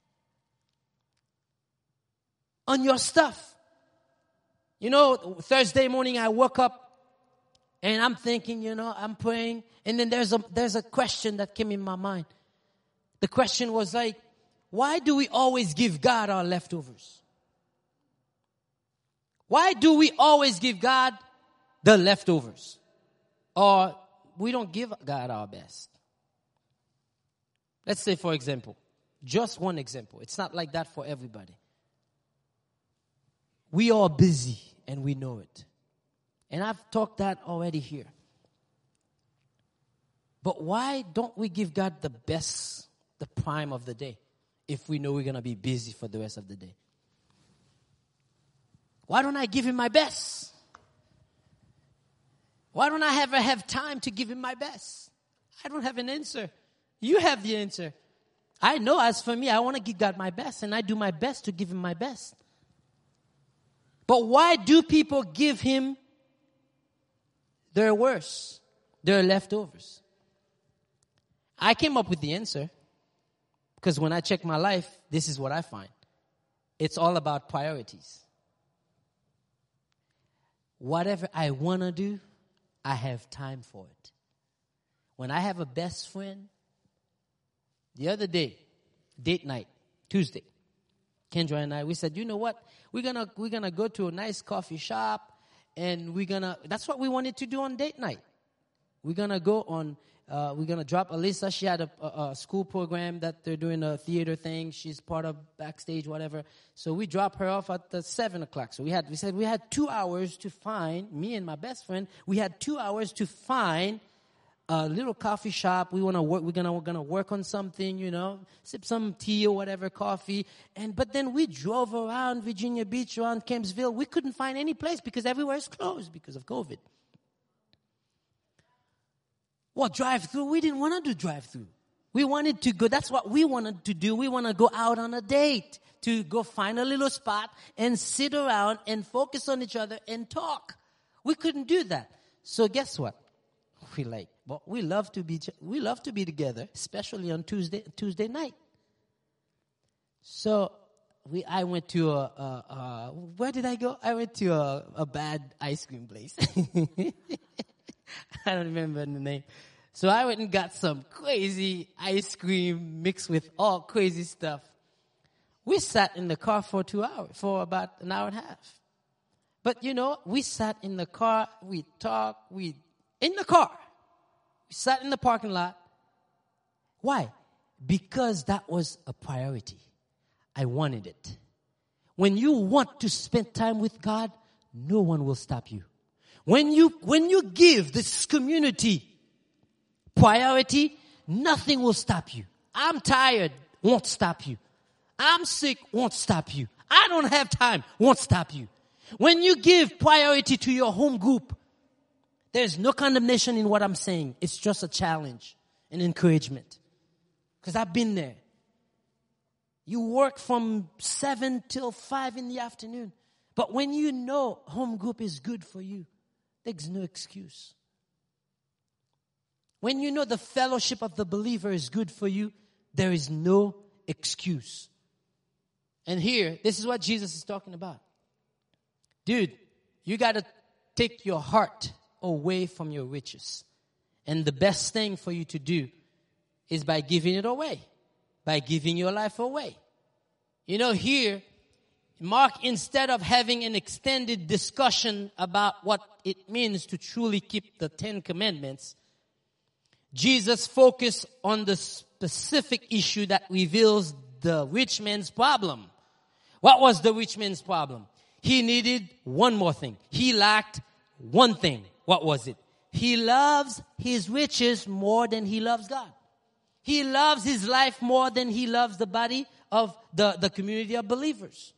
on your stuff. You know, Thursday morning I woke up and I'm thinking, you know, I'm praying. And then there's a, there's a question that came in my mind. The question was like, why do we always give God our leftovers? Why do we always give God the leftovers? Or we don't give God our best. Let's say, for example, just one example. It's not like that for everybody. We are busy and we know it. And I've talked that already here. But why don't we give God the best, the prime of the day, if we know we're going to be busy for the rest of the day? Why don't I give him my best? Why don't I ever have time to give him my best? I don't have an answer. You have the answer. I know as for me, I want to give God my best, and I do my best to give him my best. But why do people give him their worst, their leftovers? I came up with the answer. Because when I check my life, this is what I find. It's all about priorities. Whatever I want to do, I have time for it. When I have a best friend, the other day, date night, Tuesday, Kendra and I, we said, you know what? We're gonna we're gonna go to a nice coffee shop, and we're gonna. That's what we wanted to do on date night. We're gonna go on Uh, we're going to drop Alyssa. She had a, a, a school program that they're doing a theater thing. She's part of backstage, whatever. So we drop her off at the seven o'clock. So we had, we said we had two hours to find, me and my best friend, we had two hours to find a little coffee shop. We want to work, we're going to, we're going to work on something, you know, sip some tea or whatever, coffee. And, but then we drove around Virginia Beach, around Kempsville. We couldn't find any place because everywhere is closed because of COVID. Well, drive-through, we didn't want to do drive-through. We wanted to go, that's what we wanted to do. We want to go out on a date, to go find a little spot and sit around and focus on each other and talk. We couldn't do that. So guess what? We like, well, we love to be, we love to be together, especially on Tuesday, Tuesday night. So we, I went to a, a, a where did I go? I went to a, a bad ice cream place. I don't remember the name. So I went and got some crazy ice cream mixed with all crazy stuff. We sat in the car for two hours, for about an hour and a half. But you know, we sat in the car, we talked, we, in the car. We sat in the parking lot. Why? Because that was a priority. I wanted it. When you want to spend time with God, no one will stop you. When you, when you give this community priority, nothing will stop you. I'm tired, won't stop you. I'm sick, won't stop you. I don't have time, won't stop you. When you give priority to your home group, there's no condemnation in what I'm saying. It's just a challenge, an encouragement. Because I've been there. You work from seven till five in the afternoon. But when you know home group is good for you, there's no excuse. When you know the fellowship of the believer is good for you, there is no excuse. And here, this is what Jesus is talking about. Dude, you got to take your heart away from your riches. And the best thing for you to do is by giving it away. By giving your life away. You know, here, Mark, instead of having an extended discussion about what it means to truly keep the Ten Commandments, Jesus focused on the specific issue that reveals the rich man's problem. What was the rich man's problem? He needed one more thing. He lacked one thing. What was it? He loves his riches more than he loves God. He loves his life more than he loves the body of the, the community of believers.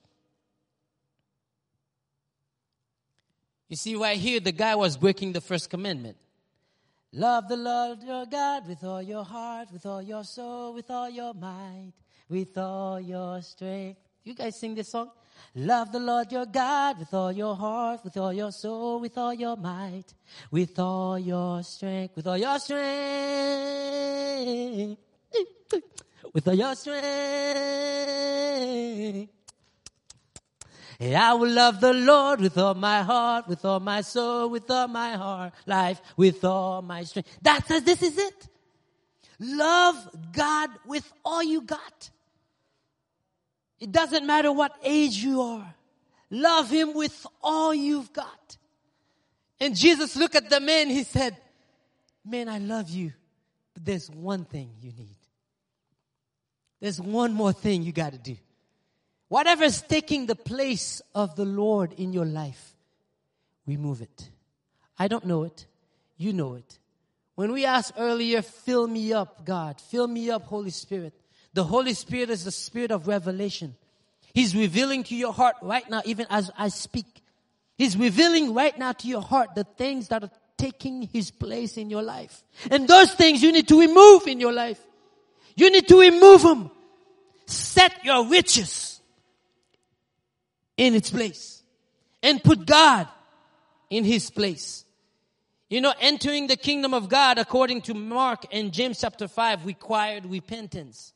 You see, right here, the guy was breaking the first commandment. Love the Lord your God with all your heart, with all your soul, with all your might, with all your strength. You guys sing this song? Love the Lord your God with all your heart, with all your soul, with all your might, with all your strength, with all your strength, with all your strength. And I will love the Lord with all my heart, with all my soul, with all my heart, life, with all my strength. That says this is it. Love God with all you got. It doesn't matter what age you are. Love him with all you've got. And Jesus looked at the man, he said, man, I love you, but there's one thing you need. There's one more thing you got to do. Whatever's taking the place of the Lord in your life, remove it. I don't know it. You know it. When we asked earlier, fill me up, God. Fill me up, Holy Spirit. The Holy Spirit is the spirit of revelation. He's revealing to your heart right now, even as I speak. He's revealing right now to your heart the things that are taking his place in your life. And those things you need to remove in your life. You need to remove them. Set your riches in its place. And put God in his place. You know, entering the kingdom of God, according to Mark and James chapter five, required repentance.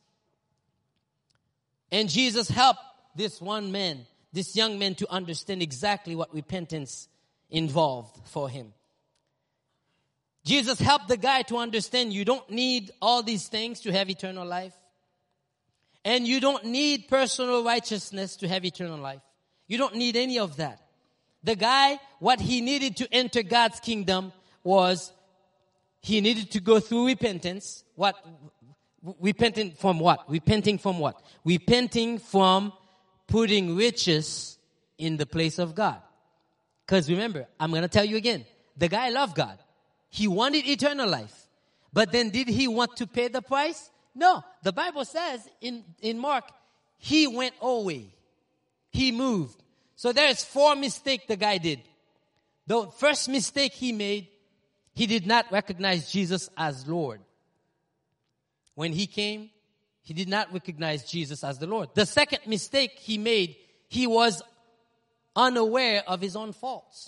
And Jesus helped this one man, this young man, to understand exactly what repentance involved for him. Jesus helped the guy to understand you don't need all these things to have eternal life. And you don't need personal righteousness to have eternal life. You don't need any of that. The guy, what he needed to enter God's kingdom was he needed to go through repentance. What? Repenting from what? Repenting from what? Repenting from putting riches in the place of God. Because remember, I'm going to tell you again, the guy loved God. He wanted eternal life. But then did he want to pay the price? No. The Bible says in, in Mark, he went away. He moved. So there's four mistakes the guy did. The first mistake he made, he did not recognize Jesus as Lord. When he came, he did not recognize Jesus as the Lord. The second mistake he made, he was unaware of his own faults.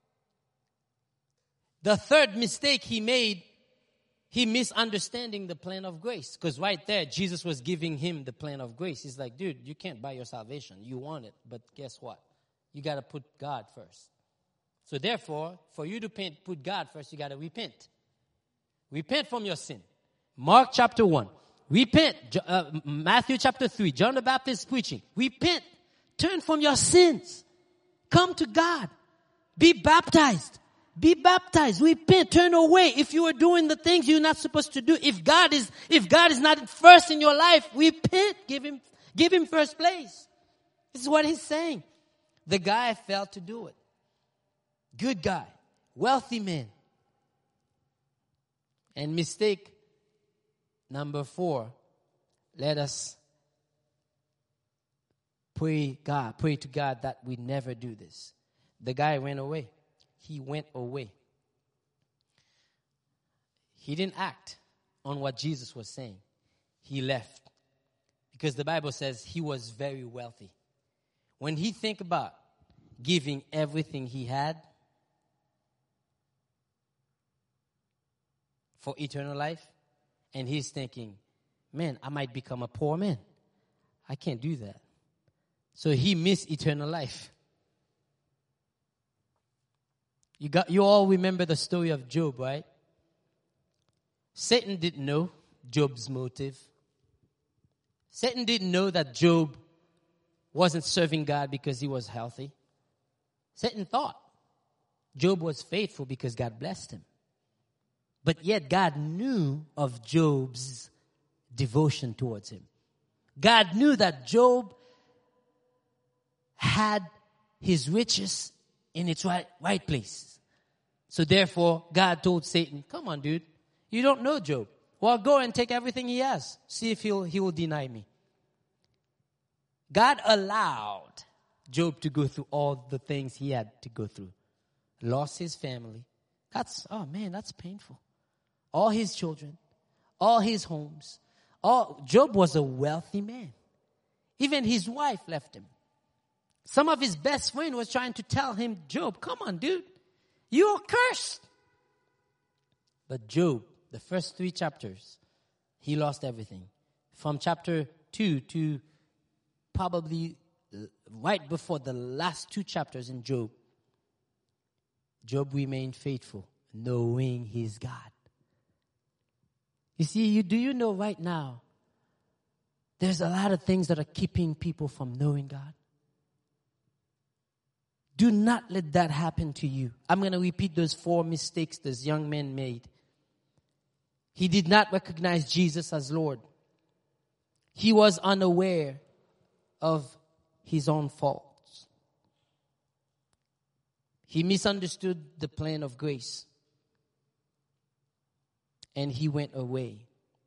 The third mistake he made, he misunderstanding the plan of grace. Because right there, Jesus was giving him the plan of grace. He's like, dude, you can't buy your salvation. You want it, but guess what? You got to put God first. So therefore, for you to put God first, you got to repent. Repent from your sin. Mark chapter one. Repent. Uh, Matthew chapter three. John the Baptist preaching. Repent. Turn from your sins. Come to God. Be baptized. Be baptized. Repent. Turn away. If you are doing the things you're not supposed to do, if God is, if God is not first in your life, repent. Give him, give him first place. This is what he's saying. The guy failed to do it. Good guy. Wealthy man. And mistake number four, let us pray God, pray to God that we never do this. The guy went away. He went away. He didn't act on what Jesus was saying. He left. Because the Bible says he was very wealthy. When he think about giving everything he had for eternal life, and he's thinking, man, I might become a poor man. I can't do that. So he missed eternal life. You got, you all remember the story of Job, right? Satan didn't know Job's motive. Satan didn't know that Job wasn't serving God because he was healthy. Satan thought Job was faithful because God blessed him. But yet God knew of Job's devotion towards him. God knew that Job had his riches in its right, right place. So therefore, God told Satan, come on, dude. You don't know Job. Well, go and take everything he has. See if he'll, he will deny me. God allowed Job to go through all the things he had to go through. Lost his family. That's, oh man, that's painful. All his children, all his homes. All, Job was a wealthy man. Even his wife left him. Some of his best friend was trying to tell him, Job, come on, dude. You're cursed. But Job, the first three chapters, he lost everything. From chapter two to probably right before the last two chapters in Job, Job remained faithful, knowing his God. You see, you, do you know right now, there's a lot of things that are keeping people from knowing God? Do not let that happen to you. I'm going to repeat those four mistakes this young man made. He did not recognize Jesus as Lord. He was unaware of his own faults. He misunderstood the plan of grace. And he went away.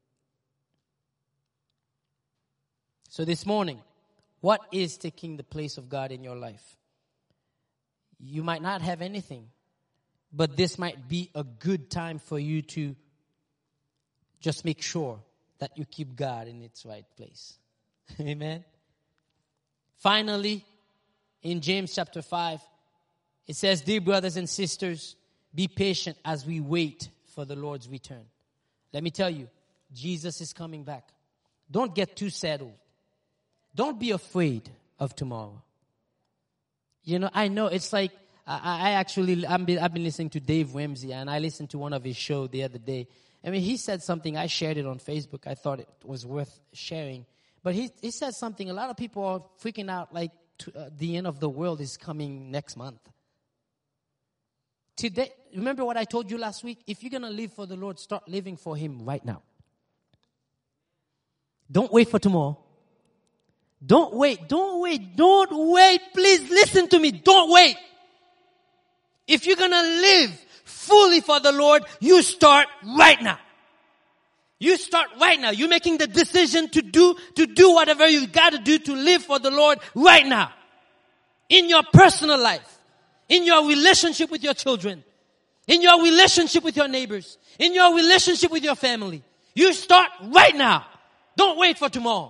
So this morning, what is taking the place of God in your life? You might not have anything, but this might be a good time for you to just make sure that you keep God in its right place. Amen. Finally, in James chapter five, it says, dear brothers and sisters, be patient as we wait for the Lord's return. Let me tell you, Jesus is coming back. Don't get too settled. Don't be afraid of tomorrow. You know, I know it's like, I, I actually, I've been, I've been listening to Dave Ramsey, and I listened to one of his shows the other day. I mean, he said something, I shared it on Facebook. I thought it was worth sharing. But he, he said something, a lot of people are freaking out like to, uh, the end of the world is coming next month. Today, remember what I told you last week? If you're going to live for the Lord, start living for Him right now. Don't wait for tomorrow. Don't wait. Don't wait. Don't wait. Please listen to me. Don't wait. If you're going to live fully for the Lord, you start right now. You start right now. You're making the decision to do, to do whatever you got to do to live for the Lord right now. In your personal life. In your relationship with your children. In your relationship with your neighbors. In your relationship with your family. You start right now. Don't wait for tomorrow.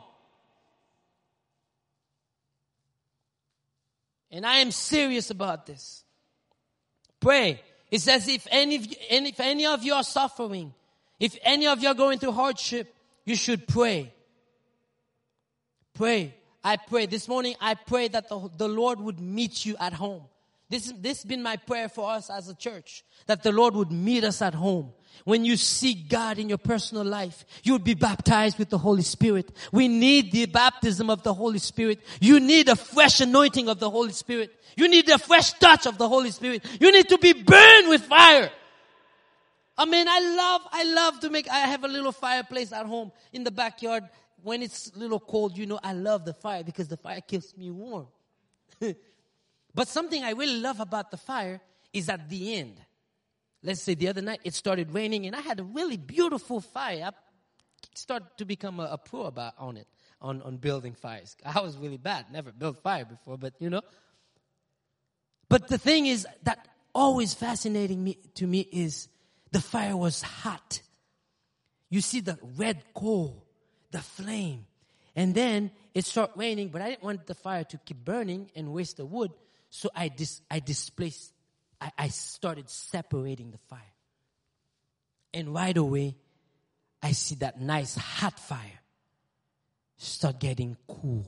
And I am serious about this. Pray. It says if any, of you, if any of you are suffering, if any of you are going through hardship, you should pray. Pray. I pray. This morning I pray that the, the Lord would meet you at home. This, this has been my prayer for us as a church. That the Lord would meet us at home. When you seek God in your personal life, you would be baptized with the Holy Spirit. We need the baptism of the Holy Spirit. You need a fresh anointing of the Holy Spirit. You need a fresh touch of the Holy Spirit. You need to be burned with fire. I mean, I love, I love to make, I have a little fireplace at home in the backyard. When it's a little cold, you know, I love the fire because the fire keeps me warm. But something I really love about the fire is at the end. Let's say the other night it started raining and I had a really beautiful fire. I started to become a, a pro about on it, on, on building fires. I was really bad. Never built fire before, but you know. But the thing is that always fascinating me to me is the fire was hot. You see the red coal, the flame. And then it started raining, but I didn't want the fire to keep burning and waste the wood. So I dis- I displaced, I, I started separating the fire. And right away, I see that nice hot fire start getting cool.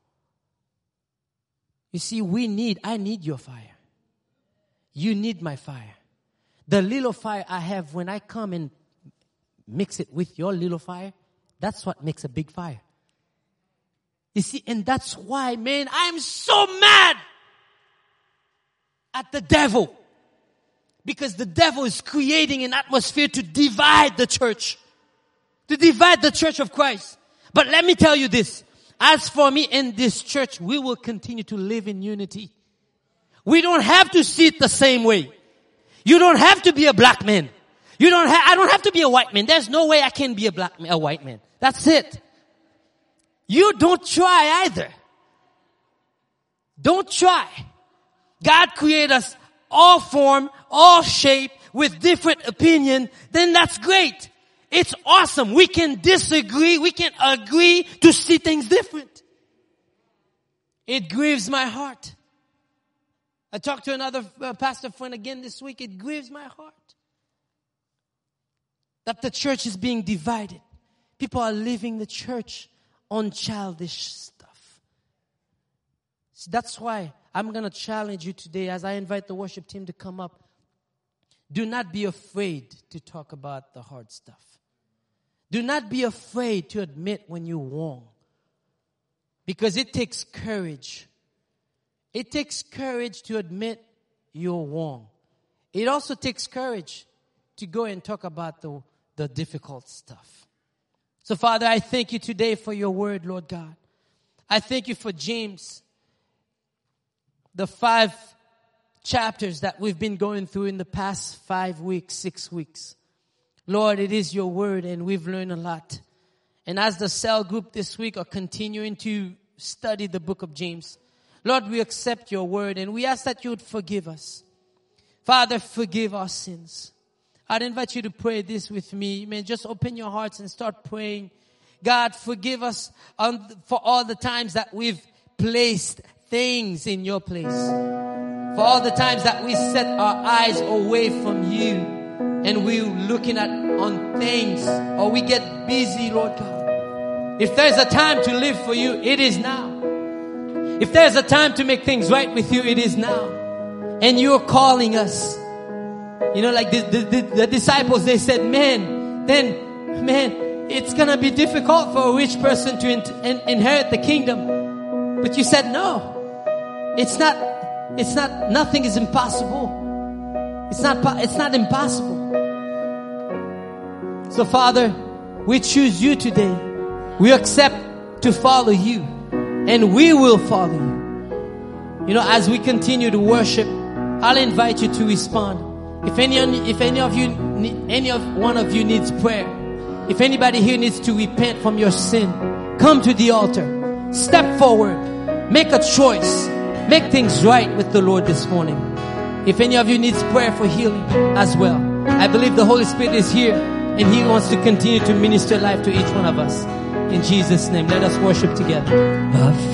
You see, we need, I need your fire. You need my fire. The little fire I have, when I come and mix it with your little fire, that's what makes a big fire. You see, and that's why, man, I'm so mad at the devil. Because the devil is creating an atmosphere to divide the church. To divide the church of Christ. But let me tell you this. As for me in this church, we will continue to live in unity. We don't have to see it the same way. You don't have to be a black man. You don't have, I don't have to be a white man. There's no way I can be a black man, a white man. That's it. You don't try either. Don't try. God created us all form, all shape, with different opinion. Then that's great. It's awesome. We can disagree. We can agree to see things different. It grieves my heart. I talked to another uh, pastor friend again this week. It grieves my heart that the church is being divided. People are leaving the church on childish stuff. So that's why I'm going to challenge you today as I invite the worship team to come up. Do not be afraid to talk about the hard stuff. Do not be afraid to admit when you're wrong. Because it takes courage. It takes courage to admit you're wrong. It also takes courage to go and talk about the, the difficult stuff. So, Father, I thank you today for your word, Lord God. I thank you for James. The five chapters that we've been going through in the past five weeks, six weeks. Lord, it is your word and we've learned a lot. And as the cell group this week are continuing to study the book of James, Lord, we accept your word and we ask that you would forgive us. Father, forgive our sins. I'd invite you to pray this with me. You may just open your hearts and start praying. God, forgive us on, for all the times that we've placed things in your place. For all the times that we set our eyes away from you and we're looking at on things, or we get busy, Lord God. If there's a time to live for you, it is now. If there's a time to make things right with you, it is now. And you're calling us. You know, like the, the, the, the disciples, they said, man, then, man, it's going to be difficult for a rich person to in, in, inherit the kingdom. But you said, no, it's not, it's not, nothing is impossible. It's not, po- it's not impossible. So Father, we choose you today. We accept to follow you, and we will follow you. You know, as we continue to worship, I'll invite you to respond. If any, if any of you, any of one of you needs prayer, if anybody here needs to repent from your sin, come to the altar. Step forward. Make a choice. Make things right with the Lord this morning. If any of you needs prayer for healing as well, I believe the Holy Spirit is here, and He wants to continue to minister life to each one of us. In Jesus' name, let us worship together.